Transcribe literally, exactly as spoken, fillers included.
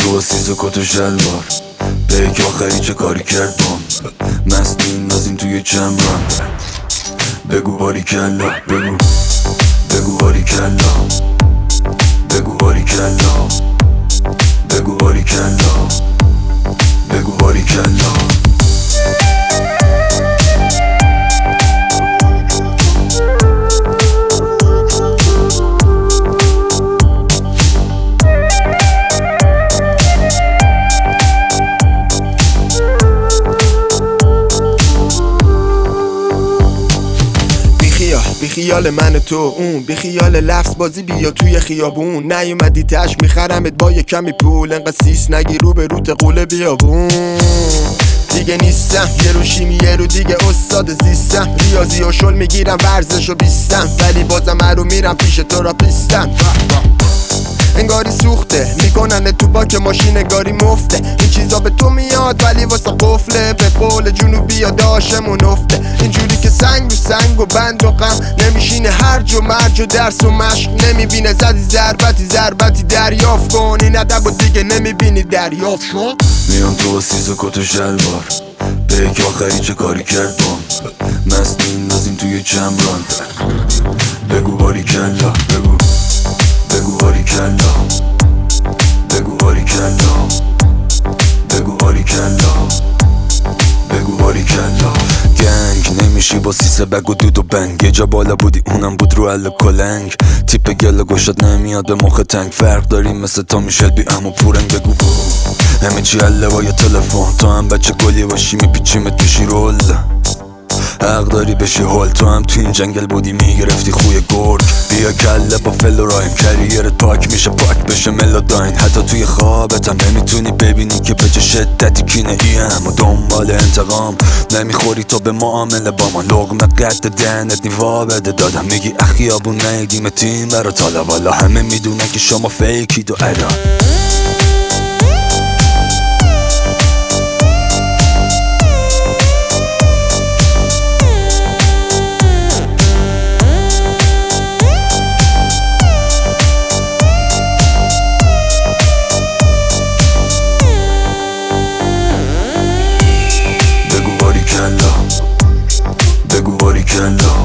تو با سیز و کت و شلوار پیک آخری چه کاری کرد بام مست میندازیم توی چمران بگو باری کلا بگو بگو باری کلا بگو باری کلا بگو باری کلا بگو باری کلا بیخیال من و تو اون بیخیال لفظ بازی بیا توی خیابون نیومدی تش میخرمت با یه کمی پول انقدر سیس نگی رو به روت قوله بیابون دیگه نیستم یه رو شیمی یه رو دیگه استاد زیستم ریاضی و شل میگیرم ورزش و بیستم ولی بازم رو میرم پیش تو را پیستم انگاری سوخته میکنن تو باک ماشین انگاری مفته این چیزا به تو میاد ولی واسه قفله به قول جنوبی یا داشمون افته اینجوری که سنگ رو سنگ و بند و غم نمیشینه هرج و مرج و درس و مشق نمیبینه زدی ضربتی ضربتی دریافت کن این ادب و دیگه نمیبینی دریافت شد میام تو با سیز و کت و شلوار پیک آخری چه کاری کرد بام مست میندازیم توی چمران بگو باری کلا بگو بگو باری کلا بگو باری کلا بگو باری کلا بگو باری کلا گنگ نمیشی با سیسه بگ و دود و بنگ یه جا بالا بودی اونم بود رو عل کلنگ تیپ گل گوشت نمیاد به مخ تنگ فرق داریم مثل تا میشل بی امو پورنگ بگو بو همه چی عله با یه تلفن تو هم بچه گلی باشی میپیچیمت میشی رول حق داری بشی هول تو هم تو این جنگل بودی میگرفتی خوی گرگ بیا کله با فل و رایم کریرت پاک میشه پاک بشه ملوداین حتی توی خوابتم نمیتونی ببینی که به چه شدتی کینه ایم و دنبال انتقام نمیخوری تو به معامله با ما لقمه قد دهنت نیوا بده دادم میگی اخیابون نیدیم تیم برا تالا والا همه میدونن که شما فیکید و ادا بگو باری کلا